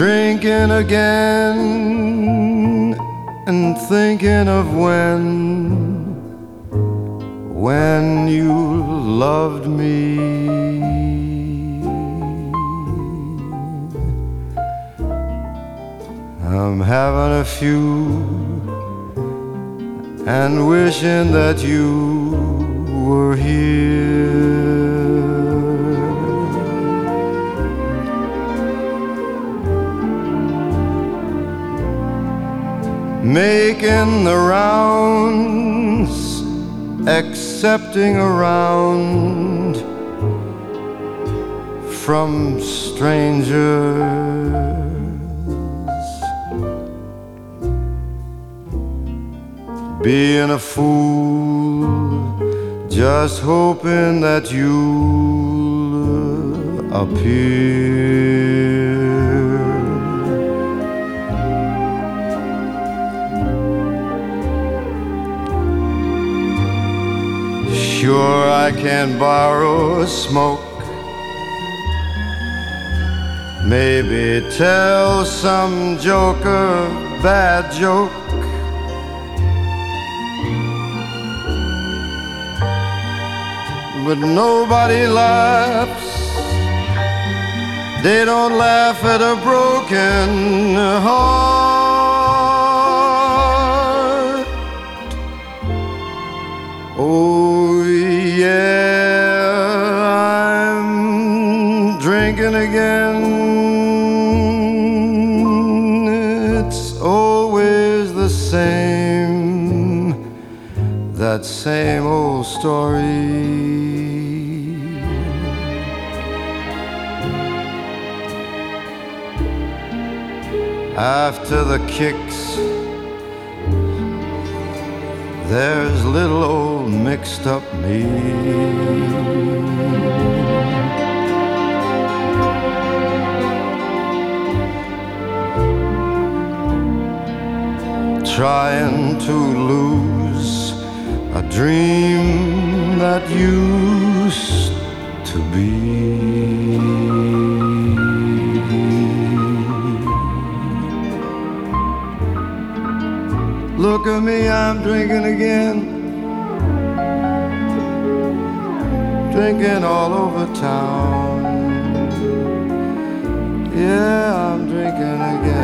drinking again and thinking of when you loved me. I'm having a few and wishing that you were here. Making the rounds, accepting around from strangers, being a fool, just hoping that you'll appear. Sure, I can borrow a smoke, maybe tell some joker bad joke, but nobody laughs. They don't laugh at a broken heart. Oh yeah, I'm drinking again. It's always the same, that same old story. After the kicks, there's little old mixed up me. Trying to lose a dream that used to be. Look at me, I'm drinking again, drinking all over town. Yeah, I'm drinking again.